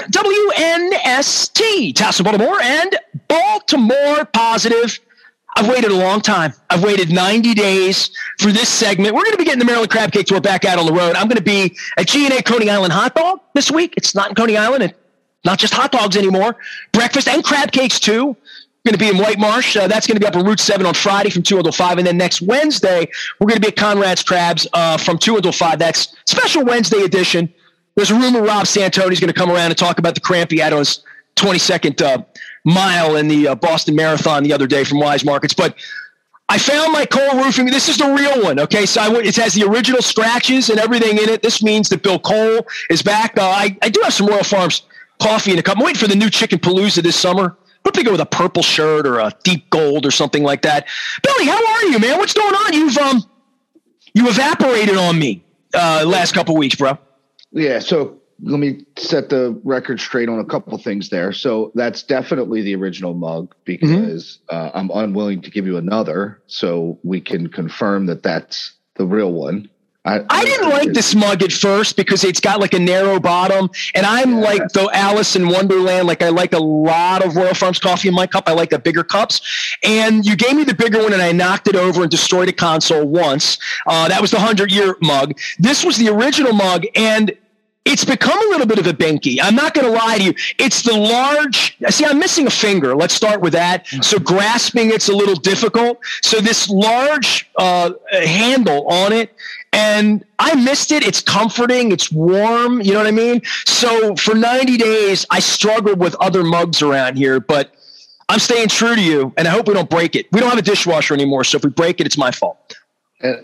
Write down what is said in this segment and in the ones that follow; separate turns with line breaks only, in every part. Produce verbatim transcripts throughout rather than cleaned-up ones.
W N S T, Tassel, Baltimore, and Baltimore Positive. I've waited a long time. I've waited ninety days for this segment. We're going to be getting the Maryland Crab Cake Tour back out on the road. I'm going to be at G and A Coney Island Hot Dog this week. It's not in Coney Island and not just hot dogs anymore. Breakfast and crab cakes too. Going to be in White Marsh. Uh, that's going to be up on Route seven on Friday from two until five. And then next Wednesday, we're going to be at Conrad's Crabs uh, from two until five. That's special Wednesday edition. There's a rumor Rob Santoni's going to come around and talk about the cramp he had on his twenty-second uh, mile in the uh, Boston Marathon the other day from Wise Markets. But I found my Cole Roofing. This is the real one, okay? So I, it has the original scratches and everything in it. This means that Bill Cole is back. Uh, I, I do have some Royal Farms coffee in a cup. I'm waiting for the new Chicken Palooza this summer. What if they go with a purple shirt or a deep gold or something like that? Billy, how are you, man? What's going on? You've um, you evaporated on me uh, last couple weeks, bro.
Yeah, so let me set the record straight on a couple things there. So that's definitely the original mug because mm-hmm. uh, I'm unwilling to give you another, so we can confirm that that's the real one. I,
I didn't like this mug at first because it's got like a narrow bottom, and I'm yeah. like the Alice in Wonderland. Like I like a lot of Royal Farms coffee in my cup. I like the bigger cups, and you gave me the bigger one, and I knocked it over and destroyed a console once. Uh, that was the hundred year mug. This was the original mug, and it's become a little bit of a binky. I'm not going to lie to you. It's the large. See, I'm missing a finger. Let's start with that. So grasping it's a little difficult. So this large uh, handle on it. And I missed it. It's comforting. It's warm. You know what I mean? So for ninety days, I struggled with other mugs around here, but I'm staying true to you, and I hope we don't break it. We don't have a dishwasher anymore, so if we break it, it's my fault.
And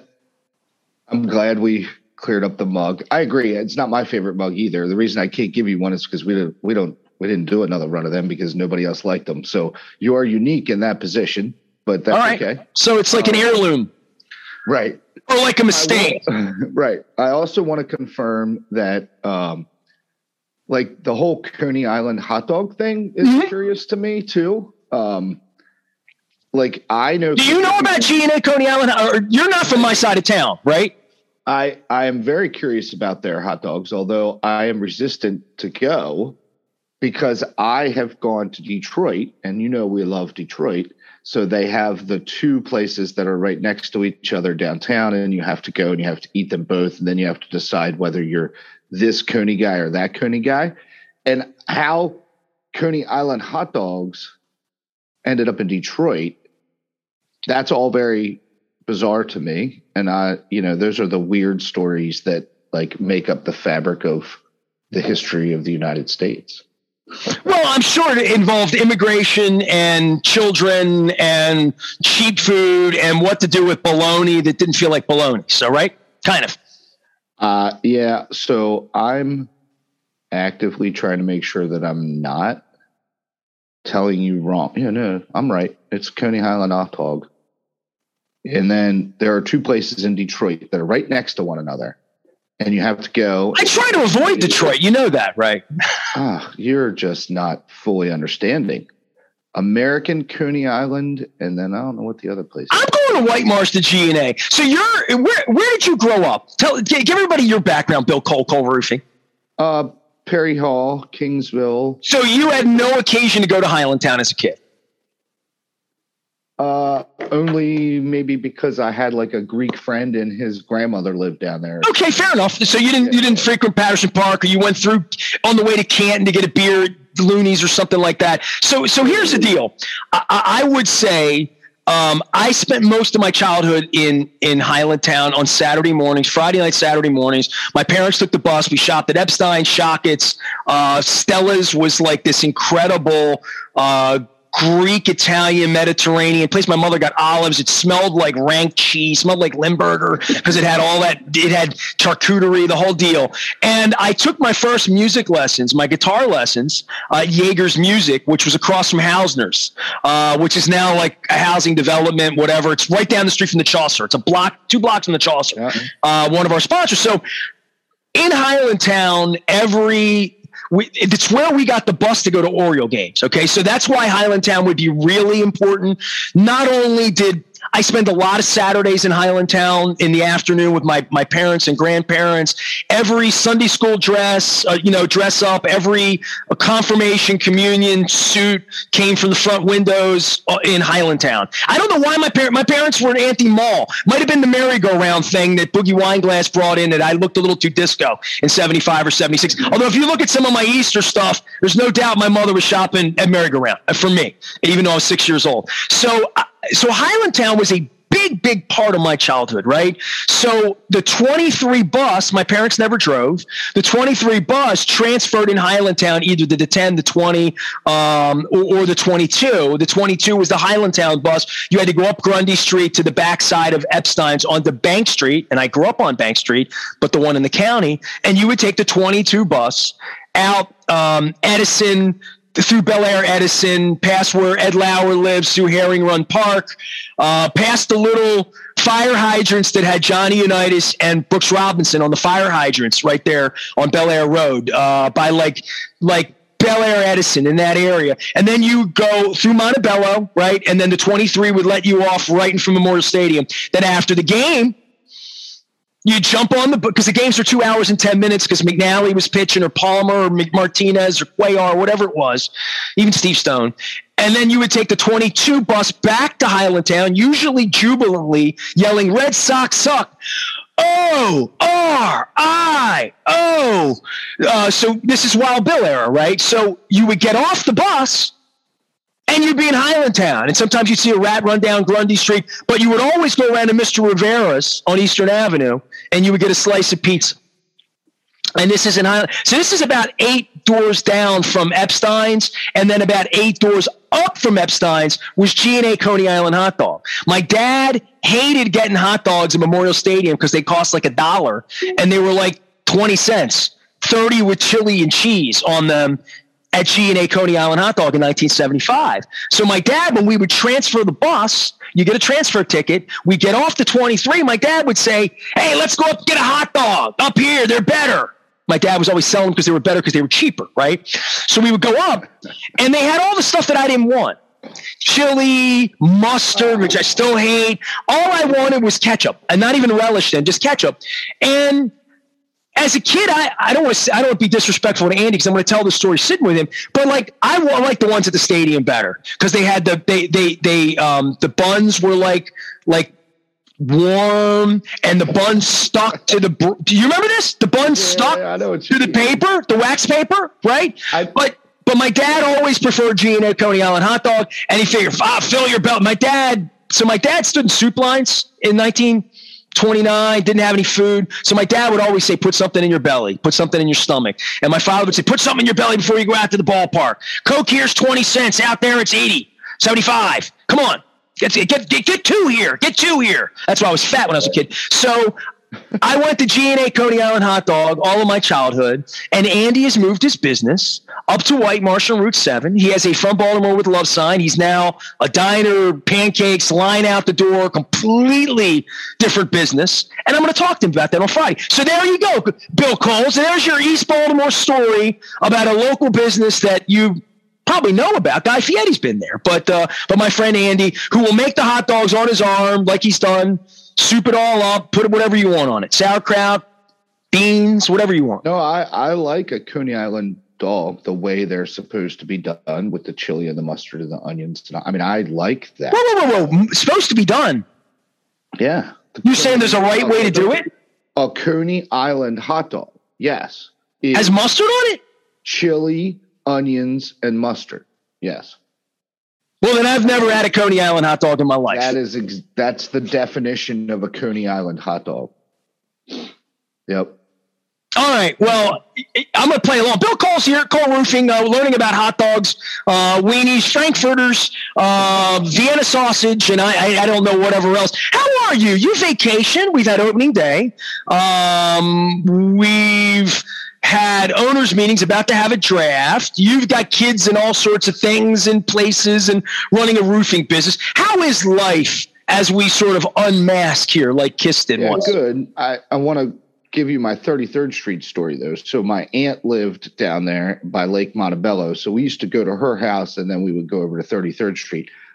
I'm glad we cleared up the mug. I agree. It's not my favorite mug either. The reason I can't give you one is because we don't, we don't, we didn't do another run of them because nobody else liked them. So you are unique in that position, but that's
all right.
Okay.
So it's like uh, an heirloom.
Right.
Or like a mistake.
I will, right. I also want to confirm that, um, like the whole Coney Island hot dog thing is mm-hmm. curious to me too. Um, like I know.
Do you know about G and A Coney Island? Or you're not from my side of town, right?
I, I am very curious about their hot dogs, although I am resistant to go because I have gone to Detroit, and you know we love Detroit. So they have the two places that are right next to each other downtown, and you have to go and you have to eat them both, and then you have to decide whether you're this Coney guy or that Coney guy. And how Coney Island hot dogs ended up in Detroit, that's all very bizarre to me. And I, you know, those are the weird stories that like make up the fabric of the history of the United States.
Well, I'm sure it involved immigration and children and cheap food and what to do with bologna that didn't feel like bologna. So, right? Kind of.
Uh, yeah. So I'm actively trying to make sure that I'm not telling you wrong. Yeah, no, I'm right. It's Coney Island hot dog. And then there are two places in Detroit that are right next to one another. And you have to go.
I try to avoid Detroit. You know that, right?
Ah, you're just not fully understanding. American Coney Island, and then I don't know what the other place is.
I'm going to White Marsh to G and A. So you're where? Where did you grow up? Tell, give everybody your background, Bill Cole, Cole Roofing.
Uh, Perry Hall, Kingsville.
So you had no occasion to go to Highlandtown as a kid?
Uh, only maybe because I had like a Greek friend and his grandmother lived down there.
Okay, fair enough. So you didn't
yeah.
you didn't frequent Patterson Park, or you went through on the way to Canton to get a beer at Looney's or something like that. So so here's the deal. I, I would say um, I spent most of my childhood in in Highlandtown on Saturday mornings, Friday night, Saturday mornings. My parents took the bus. We shopped at Epstein, Shockett's. Uh, Stella's was like this incredible uh Greek, Italian, Mediterranean place. My mother got olives. It smelled like rank cheese, smelled like Limburger because it had all that, it had charcuterie, the whole deal. And I took my first music lessons, my guitar lessons, uh, Jaeger's Music, which was across from Hausner's, uh, which is now like a housing development, whatever. It's right down the street from the Chaucer. It's a block, two blocks from the Chaucer, yeah. uh, one of our sponsors. So in Highlandtown, every We, it's where we got the bus to go to Oriole games. Okay. So that's why Highlandtown would be really important. Not only did I spend a lot of Saturdays in Highlandtown in the afternoon with my, my parents and grandparents. Every Sunday school dress, uh, you know, dress up. Every uh, confirmation, communion suit came from the front windows uh, in Highlandtown. I don't know why my parents my parents were in Anthem Mall. Might have been the merry-go-round thing that Boogie Wineglass brought in that I looked a little too disco in seventy-five or seventy-six. Although if you look at some of my Easter stuff, there's no doubt my mother was shopping at merry-go-round for me, even though I was six years old. So, uh, so Highlandtown was a big, big part of my childhood, right? So the twenty-three bus, my parents never drove. The twenty-three bus transferred in Highlandtown either to the ten, the twenty, um, or, or the twenty-two. The twenty-two was the Highlandtown bus. You had to go up Grundy Street to the backside of Epstein's onto Bank Street, and I grew up on Bank Street, but the one in the county, and you would take the twenty-two bus out um, Edison, through Bel Air, Edison, past where Ed Lauer lives, through Herring Run Park, uh, past the little fire hydrants that had Johnny Unitas and Brooks Robinson on the fire hydrants right there on Bel Air Road, uh, by like like Bel Air, Edison, in that area. And then you go through Montebello, right? And then the twenty-three would let you off right in from Memorial Stadium. Then after the game, you jump on the book because the games are two hours and ten minutes because McNally was pitching, or Palmer, or Martinez, or Cuellar, whatever it was, even Steve Stone. And then you would take the twenty-two bus back to Highlandtown, usually jubilantly yelling, "Red Sox suck." O R I O. Uh, so this is Wild Bill era, right? So you would get off the bus and you'd be in Highlandtown, and sometimes you'd see a rat run down Grundy Street, but you would always go around to Mister Rivera's on Eastern Avenue, and you would get a slice of pizza. And this is in Highland. So this is about eight doors down from Epstein's, and then about eight doors up from Epstein's was G and A Coney Island hot dog. My dad hated getting hot dogs at Memorial Stadium because they cost like a dollar, and they were like twenty cents, thirty with chili and cheese on them at G and A Coney Island hot dog in nineteen seventy-five. So my dad, when we would transfer the bus, you get a transfer ticket, we get off the twenty-three, my dad would say, "Hey, let's go up and get a hot dog up here. They're better." My dad was always selling them because they were better because they were cheaper, right? So we would go up, and they had all the stuff that I didn't want. Chili, mustard, which I still hate. All I wanted was ketchup, and not even relish then, just ketchup. And as a kid, I, I don't want to I don't want to be disrespectful to Andy because I'm going to tell the story sitting with him. But like I like the ones at the stadium better because they had the they they they um the buns were like like warm, and the buns stuck to the. Do you remember this? The buns yeah, stuck I know to the mean. paper, the wax paper, right? I, but but my dad always preferred G and A Coney Island hot dog, and he figured, ah, fill your belt. My dad, so my dad stood in soup lines in nineteen twenty-nine, didn't have any food. So my dad would always say, put something in your belly, put something in your stomach. And my father would say, put something in your belly before you go out to the ballpark. Coke here's twenty cents. Out there, it's eighty, seventy-five. Come on. Get, get, get, get two here. Get two here. That's why I was fat when I was a kid. So I went to G and A Coney Island hot dog all of my childhood, and Andy has moved his business up to White Marsh on Route seven. He has a From Baltimore with Love sign. He's now a diner, pancakes, line out the door, completely different business. And I'm going to talk to him about that on Friday. So there you go, Bill Coles. And there's your East Baltimore story about a local business that you probably know about. Guy Fieri's been there. But, uh, but my friend Andy, who will make the hot dogs on his arm like he's done, soup it all up, put whatever you want on it. Sauerkraut, beans, whatever you want.
No, I, I like a Coney Island dog the way they're supposed to be done, with the chili and the mustard and the onions. I mean, I like that.
Whoa, whoa, whoa, whoa. Supposed to be done?
Yeah.
You saying there's a right way to do it?
A Coney Island hot dog, yes.
Has mustard on it?
Chili, onions, and mustard, yes.
Well, then I've never had a Coney Island hot dog in my life.
That is ex- that's the definition of a Coney Island hot dog. Yep.
All right. Well, I'm going to play along. Bill Cole's here, Cole Roofing, uh, learning about hot dogs, uh, weenies, frankfurters, uh, Vienna sausage, and I, I, I don't know whatever else. How are you? You vacation. We've had opening day. Um, we've had owners meetings, about to have a draft. You've got kids and all sorts of things and places and running a roofing business. How is life as we sort of unmask here like Kiss did
yeah,
once?
Good. I, I want to give you my thirty-third Street story, though. So my aunt lived down there by Lake Montebello. So we used to go to her house, and then we would go over to thirty-third Street.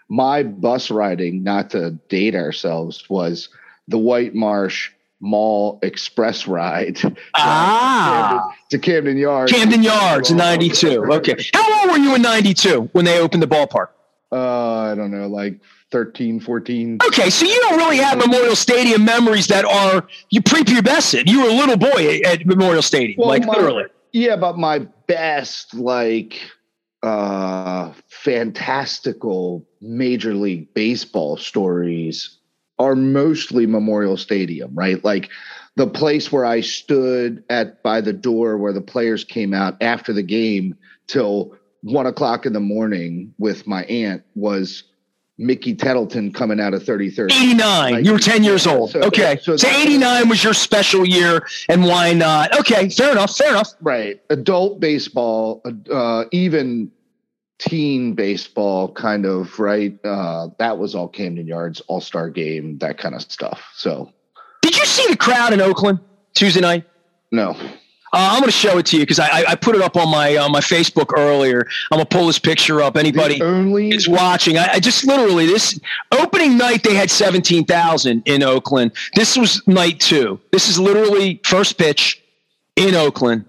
my bus riding, not to date ourselves, was the White Marsh Mall Express ride.
Ah,
to Camden, to Camden Yards.
Camden Yards in ninety-two. Okay. How old were you in ninety-two when they opened the ballpark?
Uh, I don't know, like thirteen, fourteen.
Okay, so you don't really have Memorial Stadium memories that are you prepubescent. You were a little boy at Memorial Stadium, well, like
my,
literally.
Yeah, but my best, like, uh, fantastical Major League Baseball stories are mostly Memorial Stadium, right? Like the place where I stood at by the door where the players came out after the game till one o'clock in the morning with my aunt was Mickey Tettleton coming out of thirty-third.
eighty-nine. Like, you were ten years old. So, okay. So, so eighty-nine was your special year, and why not? Okay, fair enough, fair enough.
Right. Adult baseball, uh, even teen baseball kind of, right? Uh, that was all Camden Yards, All-Star Game, that kind of stuff. So,
did you see the crowd in Oakland Tuesday night?
No.
Uh, I'm going to show it to you because I, I put it up on my on my Facebook earlier. I'm going to pull this picture up. Anybody
only-
is watching. I, I just literally, this opening night, they had seventeen thousand in Oakland. This was night two. This is literally first pitch in Oakland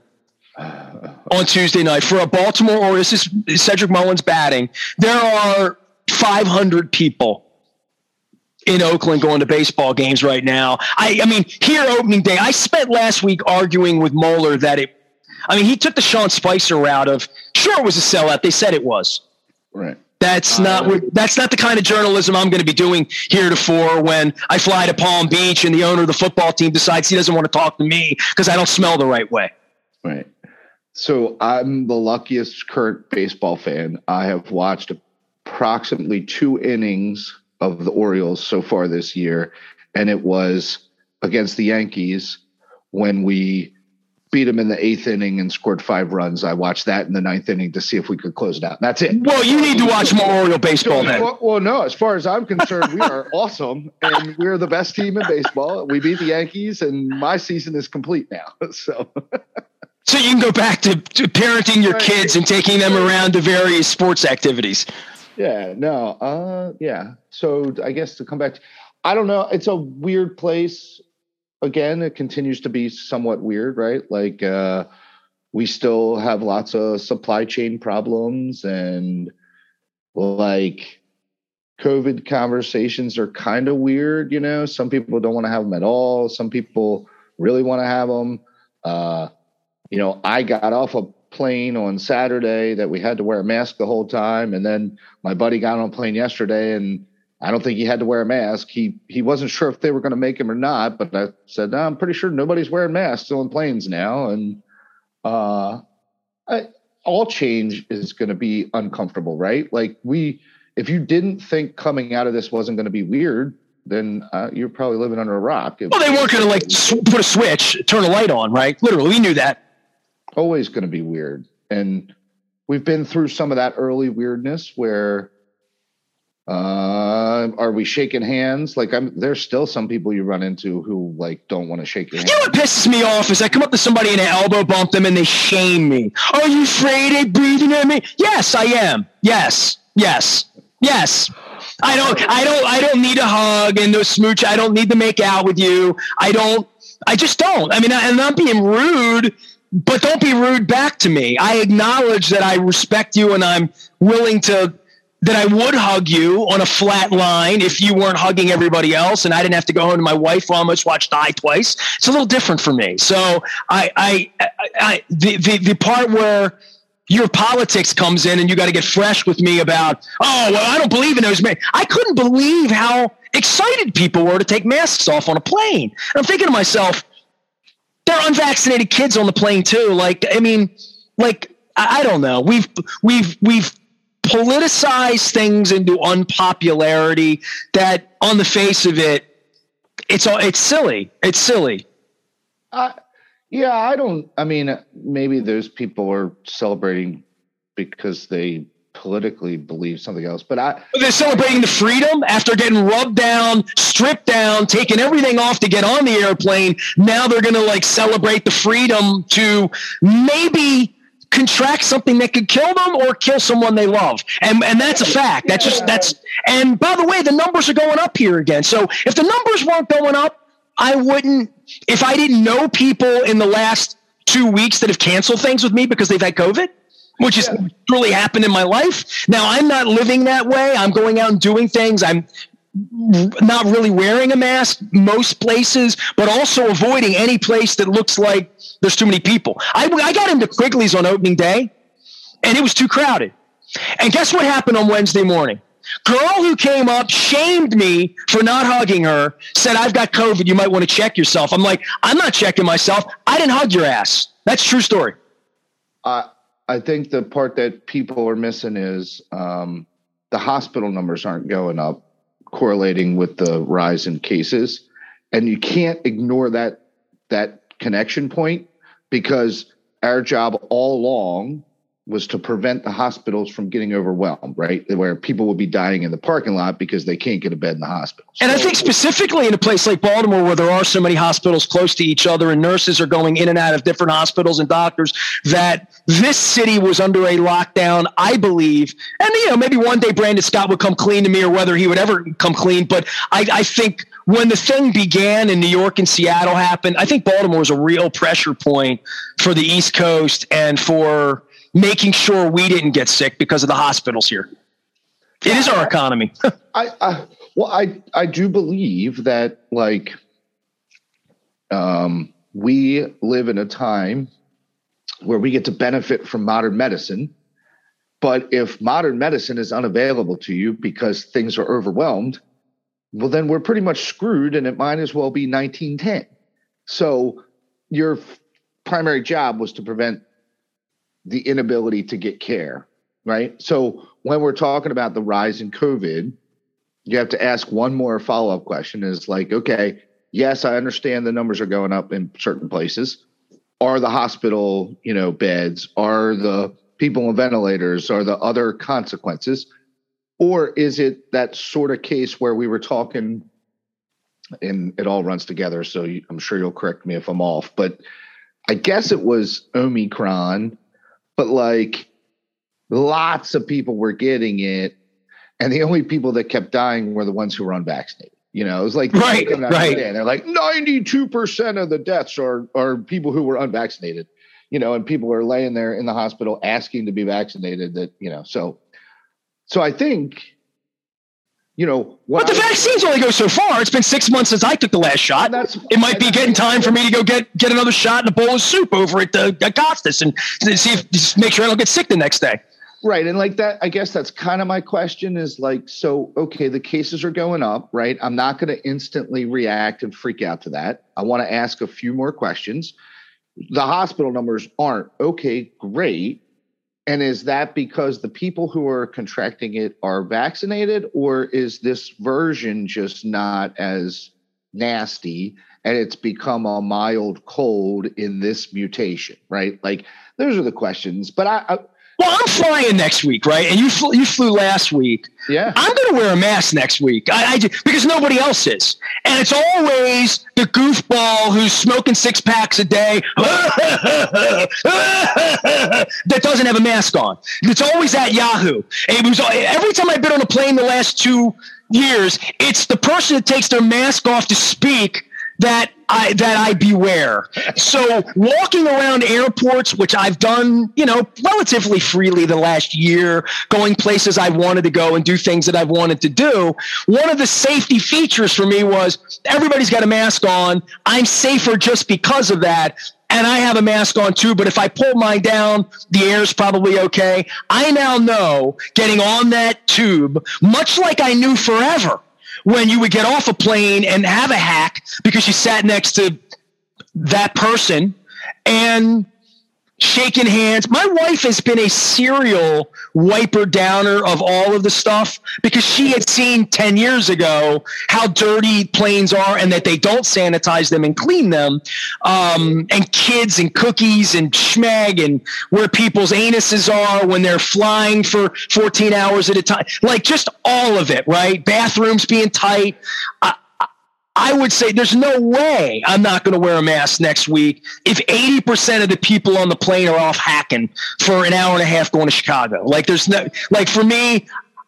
on Tuesday night for a Baltimore Orioles. This is Cedric Mullins batting. There are five hundred people in Oakland going to baseball games right now. I, I mean, here opening day, I spent last week arguing with Moeller that it, I mean, he took the Sean Spicer route of, sure, it was a sellout. They said it was.
Right.
That's
uh,
not, that's not the kind of journalism I'm going to be doing heretofore when I fly to Palm Beach and the owner of the football team decides he doesn't want to talk to me because I don't smell the right way.
Right. So I'm the luckiest current baseball fan. I have watched approximately two innings of the Orioles so far this year, and it was against the Yankees when we beat them in the eighth inning and scored five runs. I watched that in the ninth inning to see if we could close it out. That's it.
Well, you need to watch more Oriole baseball then.
Well, well, no, as far as I'm concerned, we are awesome, and we're the best team in baseball. We beat the Yankees, and my season is complete now. So,
so you can go back to, to parenting your kids and taking them around to various sports activities.
Yeah, no, uh, yeah. So I guess to come back, to, I don't know. It's a weird place. Again, it continues to be somewhat weird, right? Like uh, we still have lots of supply chain problems, and like COVID conversations are kind of weird. You know, some people don't want to have them at all. Some people really want to have them. Uh, you know, I got off a plane on Saturday that we had to wear a mask the whole time, and then my buddy got on a plane yesterday and I don't think he had to wear a mask. He he wasn't sure if they were going to make him or not, but I said, no, I'm pretty sure nobody's wearing masks on planes now. And uh, I, all change is going to be uncomfortable, right? Like we, if you didn't think coming out of this wasn't going to be weird, then uh, you're probably living under a rock.
Well, they weren't going to like sw- put a switch, turn a light on, right? Literally, we knew that.
Always going to be weird. And we've been through some of that early weirdness where uh, are we shaking hands? Like I'm, there's still some people you run into who like don't want to shake your hand.
You know what pisses me off is I come up to somebody and I elbow bump them and they shame me. Are you afraid of breathing at me? Yes, I am. Yes, yes, yes. I don't, I don't, I don't need a hug and no smooch. I don't need to make out with you. I don't, I just don't. I mean, I'm not being rude, but don't be rude back to me. I acknowledge that I respect you and I'm willing to, that I would hug you on a flat line if you weren't hugging everybody else and I didn't have to go home to my wife who almost watched Die Twice. It's a little different for me. So I, I, I, I the, the, the part where your politics comes in and you got to get fresh with me about, oh, well, I don't believe in those. I couldn't believe how excited people were to take masks off on a plane. And I'm thinking to myself, there are unvaccinated kids on the plane too. Like, I mean, like, I, I don't know. We've, we've, we've politicized things into unpopularity that on the face of it, it's all, it's silly. It's silly.
Uh, yeah, I don't, I mean, maybe those people are celebrating because they politically believe something else, but I,
they're celebrating the freedom after getting rubbed down, stripped down, taking everything off to get on the airplane. Now they're going to like celebrate the freedom to maybe con- contract something that could kill them or kill someone they love. And and that's a fact. That's just, that's, and by the way, the numbers are going up here again. So if the numbers weren't going up, I wouldn't, if I didn't know people in the last two weeks that have canceled things with me because they've had COVID, which has yeah. really happened in my life. Now I'm not living that way. I'm going out and doing things. I'm not really wearing a mask most places, but also avoiding any place that looks like there's too many people. I, I got into Quigley's on opening day and it was too crowded. And guess what happened on Wednesday morning? Girl who came up, shamed me for not hugging her, said, I've got COVID. You might want to check yourself. I'm like, I'm not checking myself. I didn't hug your ass. That's a true story.
Uh, I think the part that people are missing is um, the hospital numbers aren't going up, correlating with the rise in cases. And you can't ignore that, that connection point, because our job all along was to prevent the hospitals from getting overwhelmed, right? Where people will be dying in the parking lot because they can't get a bed in the hospital.
And so, I think specifically in a place like Baltimore, where there are so many hospitals close to each other and nurses are going in and out of different hospitals and doctors, that this city was under a lockdown, I believe. And, you know, maybe one day Brandon Scott would come clean to me, or whether he would ever come clean. But I, I think when the thing began in New York and Seattle happened, I think Baltimore was a real pressure point for the East Coast and for making sure we didn't get sick because of the hospitals here. It is our economy.
I, I well, I I do believe that, like, um, we live in a time where we get to benefit from modern medicine. But if modern medicine is unavailable to you because things are overwhelmed, well, then we're pretty much screwed, and it might as well be nineteen ten. So your primary job was to prevent the inability to get care, right? So when we're talking about the rise in COVID, you have to ask one more follow-up question is like, okay, yes, I understand the numbers are going up in certain places. Are the hospital, you know, beds, are the people on ventilators, are the other consequences? Or is it that sort of case where we were talking, and it all runs together, so you, I'm sure you'll correct me if I'm off, but I guess it was Omicron. But like lots of people were getting it, and the only people that kept dying were the ones who were unvaccinated. You know, it was like,
right, right.
And they're like ninety-two percent of the deaths are, are people who were unvaccinated, you know, and people are laying there in the hospital asking to be vaccinated that, you know, so, so I think, you know,
but the I, vaccines only go so far. It's been six months since I took the last shot. That's, it might be getting time for me to go get, get another shot and a bowl of soup over at the at Costas and see if just make sure I don't get sick the next day.
Right. And like that, I guess that's kind of my question is like, so, okay, the cases are going up, right? I'm not going to instantly react and freak out to that. I want to ask a few more questions. The hospital numbers aren't. Okay, great. And is that because the people who are contracting it are vaccinated, or is this version just not as nasty and it's become a mild cold in this mutation, right? Like those are the questions. But I, I
well, I'm flying next week, right? And you flew, you flew last week.
Yeah.
I'm going to wear a mask next week. I, I because nobody else is. And it's always the goofball who's smoking six packs a day that doesn't have a mask on. It's always at Yahoo. It was every time I've been on a plane the last two years, it's the person that takes their mask off to speak that I that I beware. So walking around airports, which I've done, you know, relatively freely the last year, going places I wanted to go and do things that I've wanted to do, one of the safety features for me was everybody's got a mask on. I'm safer just because of that. And I have a mask on too, but if I pull mine down, the air's probably okay. I now know getting on that tube, much like I knew forever, when you would get off a plane and have a hack because you sat next to that person and shaking hands. My wife has been a serial wiper downer of all of the stuff because she had seen ten years ago how dirty planes are and that they don't sanitize them and clean them. Um, and kids and cookies and schmeg and where people's anuses are when they're flying for fourteen hours at a time. Like just all of it, right? Bathrooms being tight. I, I would say there's no way I'm not going to wear a mask next week if eighty percent of the people on the plane are off hacking for an hour and a half going to Chicago. Like there's no, like for me,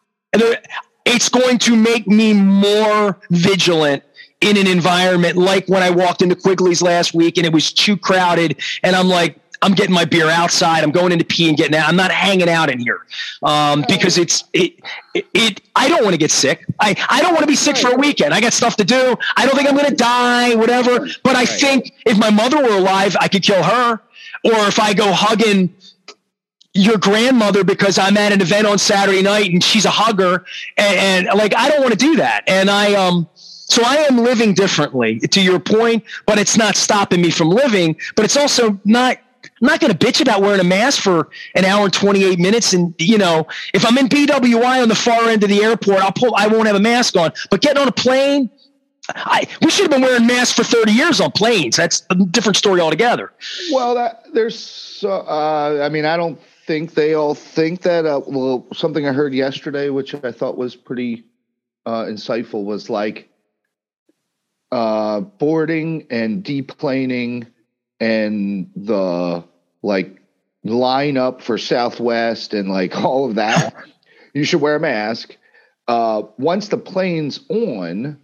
it's going to make me more vigilant in an environment like when I walked into Quigley's last week and it was too crowded and I'm like, I'm getting my beer outside. I'm going into pee and getting out. I'm not hanging out in here um, because it's it, it, it. I don't want to get sick. I, I don't want to be sick for a weekend. I got stuff to do. I don't think I'm going to die, whatever. But I think if my mother were alive, I could kill her. Or if I go hugging your grandmother because I'm at an event on Saturday night and she's a hugger, and, and like I don't want to do that. And I um. So I am living differently, to your point, but it's not stopping me from living. But it's also not. I'm not going to bitch about wearing a mask for an hour and twenty-eight minutes. And, you know, if I'm in B W I on the far end of the airport, I'll pull, I won't have a mask on. But getting on a plane, I, we should have been wearing masks for thirty years on planes. That's a different story altogether.
Well, that, there's, uh, I mean, I don't think they all think that. Uh, well, something I heard yesterday, which I thought was pretty uh, insightful, was like uh, boarding and deplaning and the like line up for Southwest and like all of that, you should wear a mask. Uh, once the plane's on,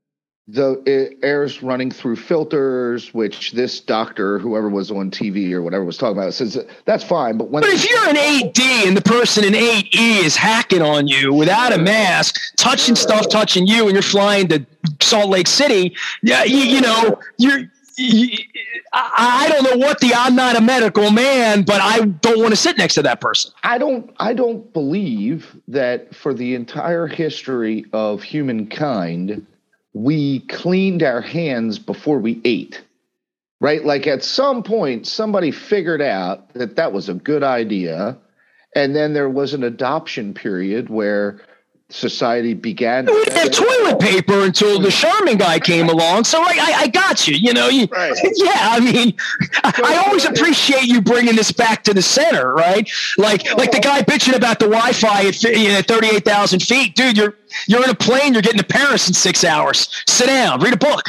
the air's running through filters, which this doctor, whoever was on T V or whatever was talking about, says that's fine. But when
but if you're an eight D and the person in eight E is hacking on you without a mask, touching stuff, touching you, and you're flying to Salt Lake City, yeah, you, you know, you're. You, I don't know what the, I'm not a medical man, but I don't want to sit next to that person.
I don't, I don't believe that for the entire history of humankind, we cleaned our hands before we ate, right? Like at some point, somebody figured out that that was a good idea. And then there was an adoption period where society began.
We didn't have toilet paper until the Charmin guy came along. So I, I, I got you. You know, you, right. yeah. I mean, I, I always appreciate you bringing this back to the center, right? Like, like the guy bitching about the Wi-Fi at, you know, thirty-eight thousand feet, dude. You're you're in a plane. You're getting to Paris in six hours. Sit down, read a book.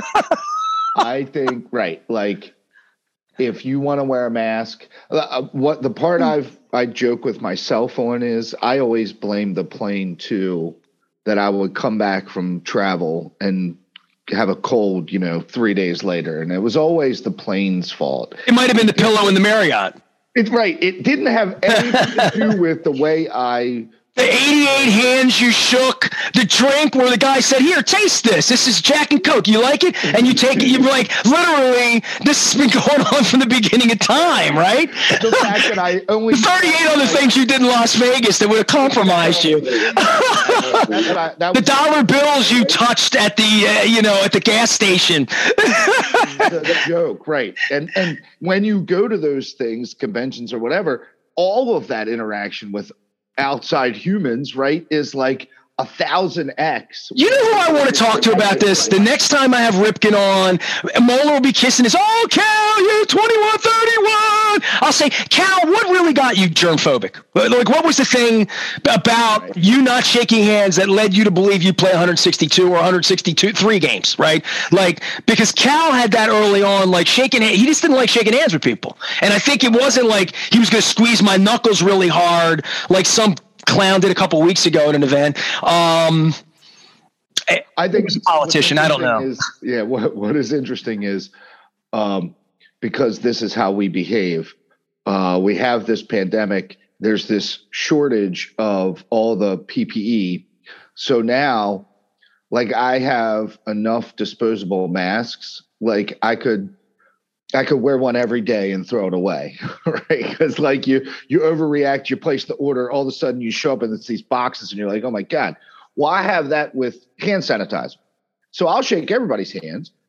I think right. Like, if you want to wear a mask, uh, what the part I've I joke with myself on is I always blame the plane too, that I would come back from travel and have a cold, you know, three days later. And it was always the plane's fault.
It might have been the pillow in the Marriott.
It's right. It didn't have anything to do with the way I...
The eighty-eight hands you shook, the drink where the guy said, here, taste this. This is Jack and Coke. You like it? And you take it. You're like, literally, this has been going on from the beginning of time, right?
The fact that I only...
thirty-eight other things you did in Las Vegas that would have compromised you. I, the dollar bills you touched at the, uh, you know, at the gas station.
the, the joke, right. And, and when you go to those things, conventions or whatever, all of that interaction with outside humans, right, is like a thousand X.
You know who I want to talk to about this? The next time I have Ripken on, Moeller will be kissing his, oh, Cal, you twenty-one thirty-one. I'll say, Cal, what really got you germphobic? Like, what was the thing about right. you not shaking hands that led you to believe you'd play one sixty-two or one sixty-two, three games, right? Like, because Cal had that early on, like shaking hands. He just didn't like shaking hands with people. And I think it wasn't like he was going to squeeze my knuckles really hard, like some clown did a couple weeks ago at an event. Um,
I think
he's a politician. I don't know.
Is, yeah. What, what is interesting is, um, because this is how we behave. Uh, we have this pandemic. There's this shortage of all the P P E. So now, like, I have enough disposable masks. Like I could, I could wear one every day and throw it away, right? Because like you, you overreact, you place the order, all of a sudden you show up and it's these boxes and you're like, oh my God. Well, I have that with hand sanitizer. So I'll shake everybody's hands,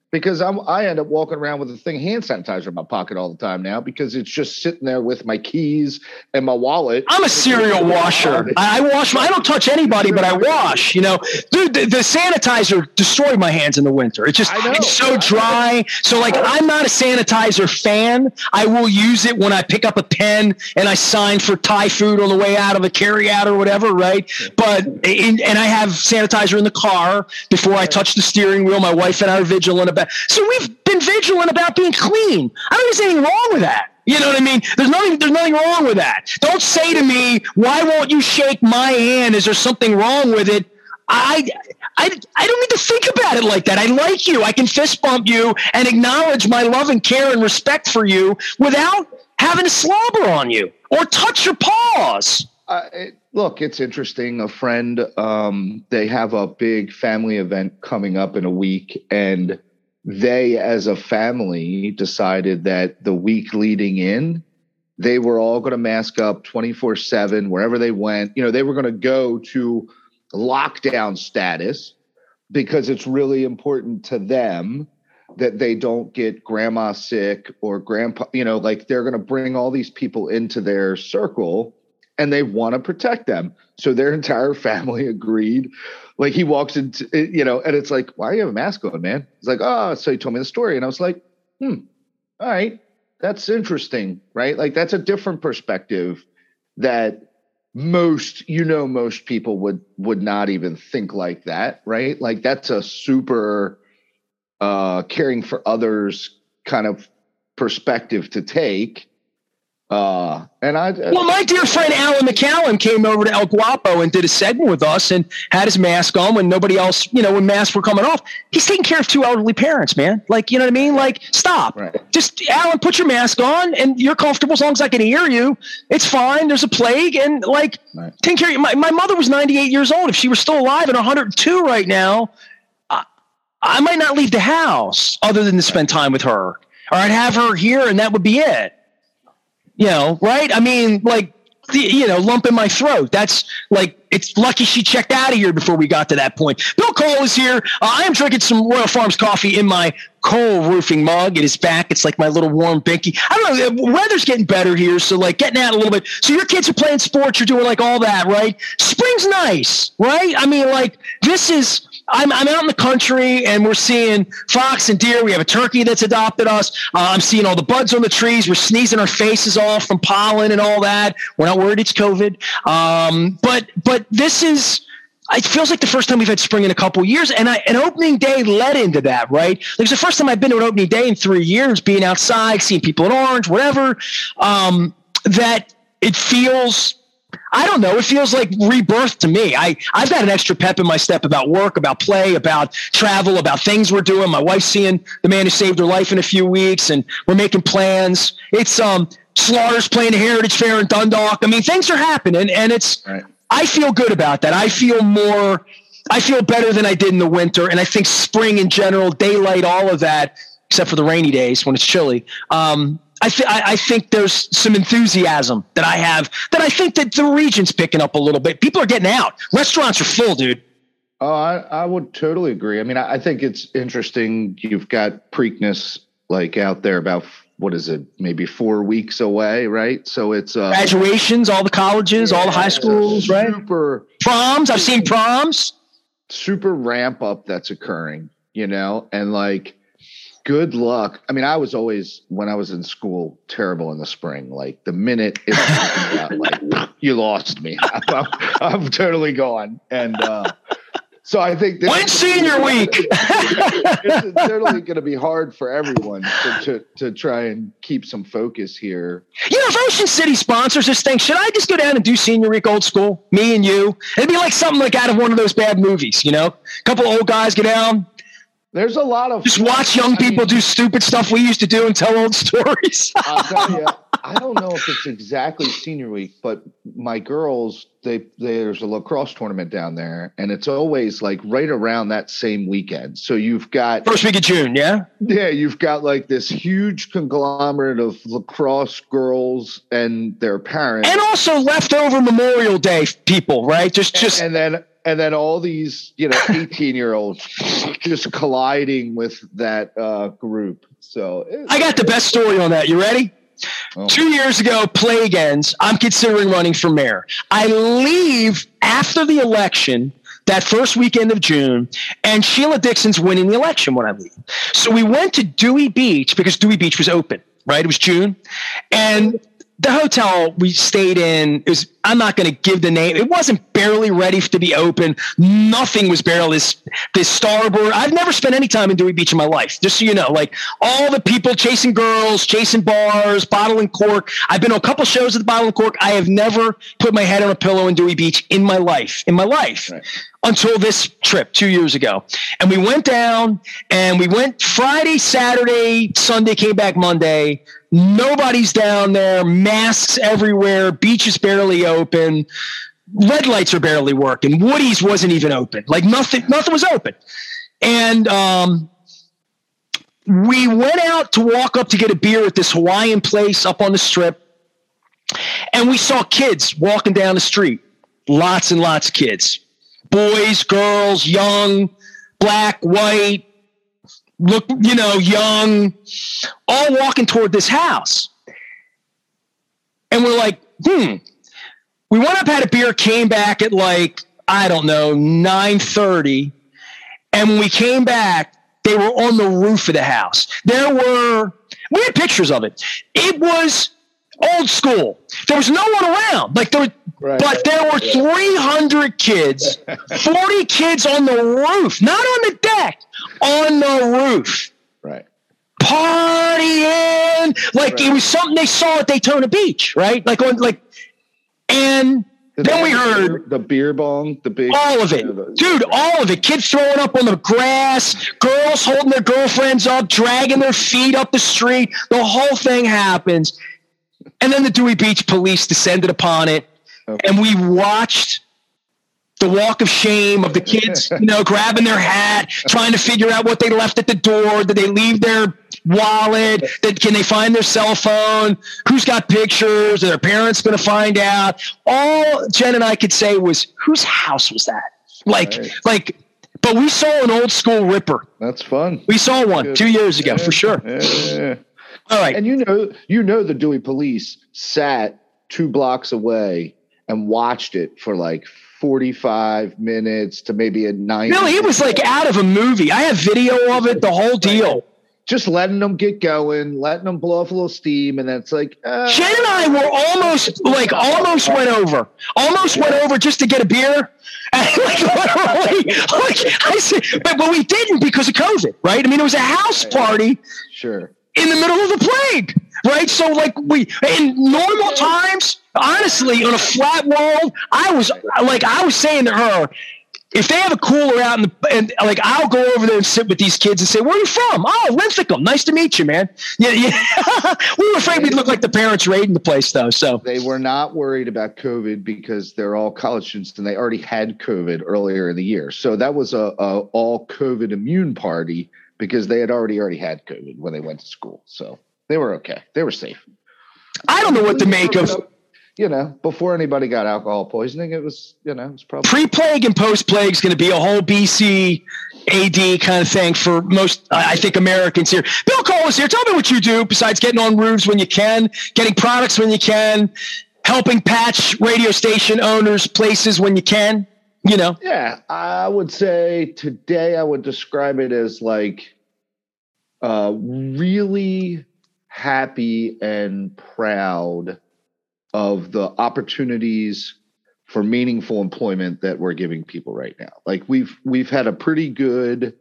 because I'm, I end up walking around with a thing hand sanitizer in my pocket all the time now because it's just sitting there with my keys and my wallet.
I'm a serial washer. I wash my, I don't touch anybody, but I wash, you know, dude, the, the sanitizer destroyed my hands in the winter. It's just, it's so dry. So like, I'm not a sanitizer fan. I will use it when I pick up a pen and I sign for Thai food on the way out of a carry out or whatever. Right. But, in, and I have sanitizer in the car before I touch the steering wheel. My wife and I are vigilant about. So we've been vigilant about being clean. I don't think there's anything wrong with that. You know what I mean? There's nothing, there's nothing wrong with that. Don't say to me, why won't you shake my hand? Is there something wrong with it? I, I, I don't need to think about it like that. I like you. I can fist bump you and acknowledge my love and care and respect for you without having to slobber on you or touch your paws.
Uh, it, look, it's interesting. A friend, um, they have a big family event coming up in a week, and they, as a family, decided that the week leading in, they were all going to mask up twenty-four seven wherever they went. You know, they were going to go to lockdown status because it's really important to them that they don't get grandma sick or grandpa, you know, like they're going to bring all these people into their circle and they want to protect them. So their entire family agreed. Like he walks into, you know, and it's like, why do you have a mask on, man? He's like, oh, so he told me the story. And I was like, hmm, all right, that's interesting, right? Like that's a different perspective that most, you know, most people would, would not even think like that, right? Like that's a super uh, caring for others kind of perspective to take. Uh, and I,
well, my dear friend Alan McCallum came over to El Guapo and did a segment with us and had his mask on when nobody else, you know, when masks were coming off. He's taking care of two elderly parents, man. Like, you know what I mean? Like, stop. Right. Just, Alan, put your mask on and you're comfortable as long as I can hear you. It's fine. There's a plague. And like, right. Take care of you. My, my mother was ninety-eight years old. If she were still alive and one hundred two right now, I, I might not leave the house other than to spend time with her. Or I'd have her here and that would be it. You know, right? I mean, like, the, you know, lump in my throat. That's like, it's lucky she checked out of here before we got to that point. Bill Cole is here. Uh, I am drinking some Royal Farms coffee in my Cole roofing mug. It is back. It's like my little warm binky. I don't know. The weather's getting better here. So like getting out a little bit. So your kids are playing sports. You're doing like all that, right? Spring's nice, right? I mean, like this is, I'm, I'm out in the country and we're seeing fox and deer. We have a turkey that's adopted us. Uh, I'm seeing all the buds on the trees. We're sneezing our faces off from pollen and all that. We're not worried it's COVID. Um, but, but this is, it feels like the first time we've had spring in a couple of years. And I, an opening day led into that, right? Like it's the first time I've been to an opening day in three years, being outside, seeing people in orange, whatever, um, that it feels, I don't know. It feels like rebirth to me. I, I've got an extra pep in my step about work, about play, about travel, about things we're doing. My wife's seeing the man who saved her life in a few weeks, and we're making plans. It's um, Slaughter's playing the Heritage Fair in Dundalk. I mean, things are happening, and it's. Right. I feel good about that. I feel more. I feel better than I did in the winter, and I think spring in general, daylight, all of that, except for the rainy days when it's chilly. Um, I, th- I think there's some enthusiasm that I have that I think that the region's picking up a little bit. People are getting out. Restaurants are full, dude.
Oh, I, I would totally agree. I mean, I, I think it's interesting. You've got Preakness like out there about, what is it, maybe four weeks away, right? So it's uh,
graduations, all the colleges, yeah, all the high schools,
super,
right?
Super
proms. I've seen proms.
Super ramp up that's occurring, you know, and like, good luck. I mean, I was always, when I was in school, terrible in the spring. Like the minute it's out, like you lost me. I'm, I'm totally gone. And uh, so I think this
when senior week,
it's totally going to be hard for everyone to, to to try and keep some focus here.
You know, if Ocean City sponsors this thing, should I just go down and do senior week old school? Me and you. It'd be like something like out of one of those bad movies. You know, a couple old guys go down.
There's a lot of
just watch young people I mean, do stupid stuff we used to do and tell old stories.
I'll tell you, I don't know if it's exactly senior week, but my girls, they there's a lacrosse tournament down there, and it's always like right around that same weekend. So you've got
first week of June, yeah,
yeah, you've got like this huge conglomerate of lacrosse girls and their parents,
and also leftover Memorial Day people, right? Just just
and, and then and then all these, you know, eighteen year olds just colliding with that uh, group. So
I got the best story on that. You ready? Oh. Two years ago, plague ends. I'm considering running for mayor. I leave after the election, that first weekend of June, and Sheila Dixon's winning the election when I leave. So we went to Dewey Beach because Dewey Beach was open, right? It was June. And the hotel we stayed in is, I'm not going to give the name. It wasn't barely ready to be open. Nothing was barely this, this starboard. I've never spent any time in Dewey Beach in my life, just so you know, like all the people chasing girls, chasing bars, bottle and cork. I've been on a couple shows at the Bottle and Cork. I have never put my head on a pillow in Dewey Beach in my life, in my life. Right. Until this trip two years ago. And we went down and we went Friday, Saturday, Sunday, came back Monday. Nobody's down there, masks everywhere, beach is barely open, red lights are barely working, Woody's wasn't even open, like nothing, nothing was open. And um, we went out to walk up to get a beer at this Hawaiian place up on the strip, and we saw kids walking down the street, lots and lots of kids, boys, girls, young, black, white, look, you know, young, all walking toward this house. And we're like, hmm. We went up, had a beer, came back at like, I don't know, nine thirty. And when we came back, they were on the roof of the house. There were, we had pictures of it. It was old school. There was no one around. Like there, right. But there were three hundred kids, forty kids on the roof, not on the deck, on the roof.
Right.
Partying. Like right. It was something they saw at Daytona Beach, right? Like on like and Did then we heard
the beer bong, the big
all of it. You know, the, Dude, all of it. Kids throwing up on the grass, girls holding their girlfriends up, dragging their feet up the street. The whole thing happens. And then the Dewey Beach police descended upon it, okay. And we watched the walk of shame of the kids, you know, grabbing their hat, trying to figure out what they left at the door. Did they leave their wallet? Did, can they find their cell phone? Who's got pictures? Are their parents going to find out? All Jen and I could say was, whose house was that? Like, right. like, but we saw an old school ripper.
That's fun.
We saw one Good. two years ago,
yeah.
for sure.
Yeah.
All right.
And you know, you know, the Dewey police sat two blocks away and watched it for like forty-five minutes to maybe a ninety.
Really, it was like out of a movie. I have video of it, the whole deal.
Just letting them get going, letting them blow off a little steam, and then it's like uh,
Jen and I were almost like almost went over, almost went over just to get a beer. And like literally, like I said, but but we didn't because of COVID, right? I mean, it was a house party,
sure,
in the middle of the plague, right? So like we in normal times, honestly, on a flat world, I was like I was saying to her, if they have a cooler out in the, and like, I'll go over there and sit with these kids and say, where are you from? Oh, Linthicum. Nice to meet you, man. Yeah. yeah. We were afraid we'd look like the parents raiding the place though. So
they were not worried about COVID because they're all college students and they already had COVID earlier in the year. So that was a, a all COVID immune party because they had already, already had COVID when they went to school. So they were okay. They were safe.
I don't know what to make of,
you know, before anybody got alcohol poisoning, it was, you know, it was probably
pre-plague and post-plague is going to be a whole B C A D kind of thing for most, I think, Americans here. Bill Cole is here. Tell me what you do besides getting on roofs when you can, getting products when you can, helping patch radio station owners places when you can, you know?
Yeah, I would say today I would describe it as like uh, really happy and proud of the opportunities for meaningful employment that we're giving people right now. Like we've, we've had a pretty good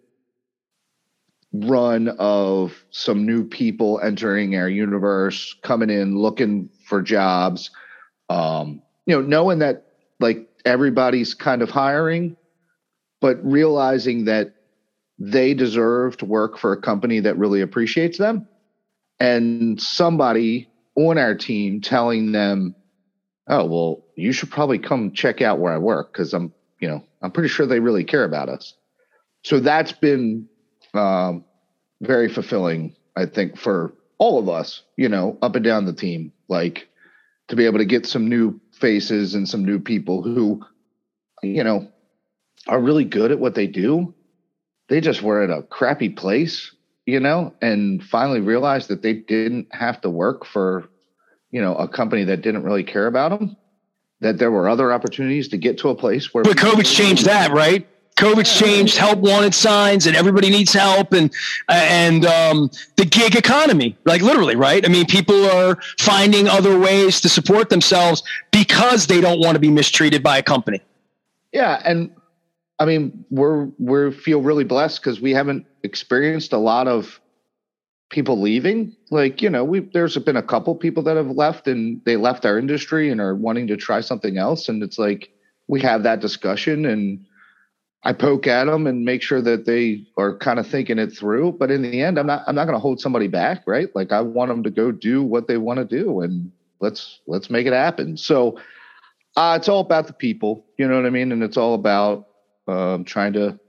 run of some new people entering our universe, coming in, looking for jobs, um, you know, knowing that like everybody's kind of hiring, but realizing that they deserve to work for a company that really appreciates them. And somebody on our team telling them, oh, well, you should probably come check out where I work because I'm, you know, I'm pretty sure they really care about us. So that's been um, very fulfilling, I think, for all of us, you know, up and down the team, like to be able to get some new faces and some new people who, you know, are really good at what they do. They just were at a crappy place, you know, and finally realized that they didn't have to work for, you know, a company that didn't really care about them, that there were other opportunities to get to a place where.
But COVID's changed that, right? COVID's changed help wanted signs and everybody needs help and, and, um, the gig economy, like literally, right? I mean, people are finding other ways to support themselves because they don't want to be mistreated by a company.
Yeah. And I mean, we're, we're feel really blessed because we haven't experienced a lot of people leaving. Like, you know, we there's been a couple people that have left and they left our industry and are wanting to try something else. And it's like, we have that discussion and I poke at them and make sure that they are kind of thinking it through. But in the end, I'm not, I'm not going to hold somebody back. Right. Like I want them to go do what they want to do and let's, let's make it happen. So uh, it's all about the people, you know what I mean? And it's all about um, trying to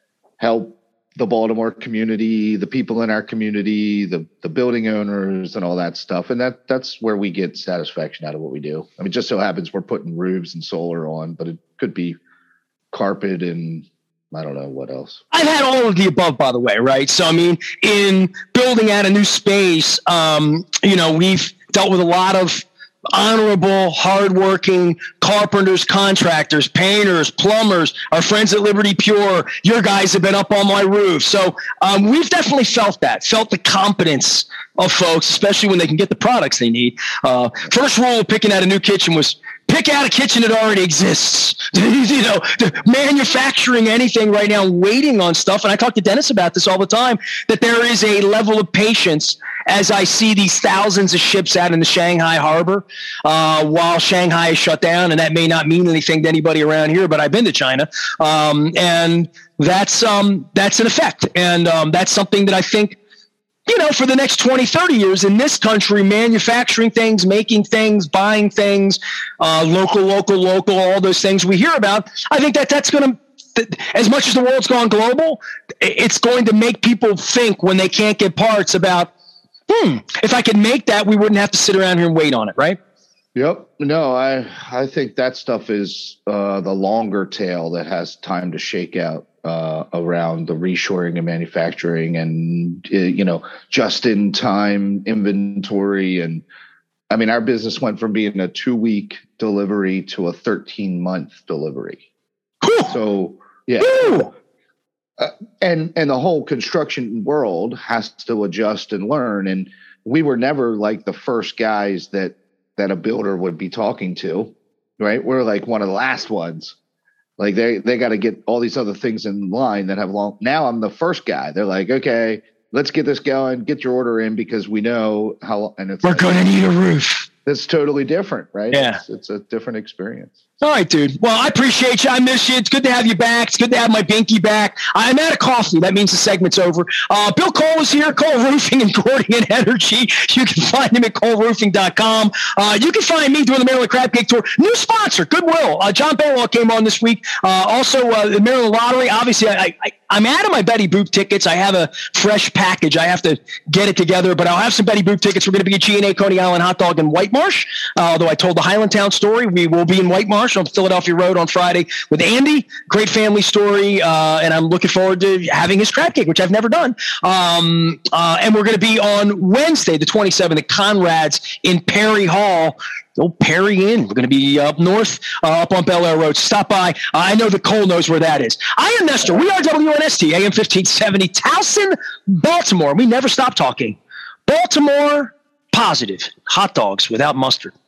help the Baltimore community, the people in our community, the, the building owners and all that stuff. And that, that's where we get satisfaction out of what we do. I mean, just so happens we're putting roofs and solar on, but it could be carpet and I don't know what else.
I've had all of the above, by the way, right? So, I mean, in building out a new space, um, you know, we've dealt with a lot of honorable, hardworking carpenters, contractors, painters, plumbers, our friends at Liberty Pure. Your guys have been up on my roof. So um, we've definitely felt that, felt the competence of folks, especially when they can get the products they need. Uh, first rule of picking out a new kitchen was pick out a kitchen that already exists. You know, manufacturing anything right now, waiting on stuff. And I talk to Dennis about this all the time, that there is a level of patience as I see these thousands of ships out in the Shanghai harbor uh, while Shanghai is shut down. And that may not mean anything to anybody around here, but I've been to China. Um, and that's, um, that's an effect. And um, that's something that I think, you know, for the next twenty, thirty years in this country, manufacturing things, making things, buying things, uh, local, local, local, all those things we hear about. I think that that's going to, as much as the world's gone global, it's going to make people think when they can't get parts about, hmm, if I could make that, we wouldn't have to sit around here and wait on it, right?
Yep. No, I, I think that stuff is uh, the longer tail that has time to shake out. Uh, around the reshoring and manufacturing and, uh, you know, just in time inventory. And I mean, our business went from being a two week delivery to a thirteen month delivery.
Cool.
So, yeah.
Cool.
Uh, and, and the whole construction world has to adjust and learn. And we were never like the first guys that, that a builder would be talking to, right? We're like one of the last ones. Like they, they got to get all these other things in line that have long. Now I'm the first guy. They're like, okay, let's get this going. Get your order in because we know how. And it's
we're
like,
going to need a roof.
It's totally different, right?
Yeah,
it's, it's a different experience.
All right, dude. Well, I appreciate you. I miss you. It's good to have you back. It's good to have my binky back. I'm out of coffee. That means the segment's over. Uh, Bill Cole is here. Cole Roofing and Courting and Energy. You can find him at cole roofing dot com. Uh, you can find me doing the Maryland Crab Cake Tour. New sponsor, Goodwill. Uh, John Baylock came on this week. Uh, also, uh, the Maryland Lottery. Obviously, I, I, I'm out of my Betty Boop tickets. I have a fresh package. I have to get it together, but I'll have some Betty Boop tickets. We're going to be at G and A Coney Island Hot Dog in White Marsh. Uh, although I told the Highlandtown story, we will be in White Marsh on Philadelphia Road on Friday with Andy. Great family story, uh, and I'm looking forward to having his crab cake, which I've never done. Um, uh, and we're going to be on Wednesday, the twenty-seventh, at Conrad's in Perry Hall. Old Perry Inn. We're going to be up north, uh, up on Bel Air Road. Stop by. Uh, I know that Cole knows where that is. I am Nestor. We are W N S T, A M fifteen seventy, Towson, Baltimore. We never stop talking. Baltimore positive. Hot dogs without mustard.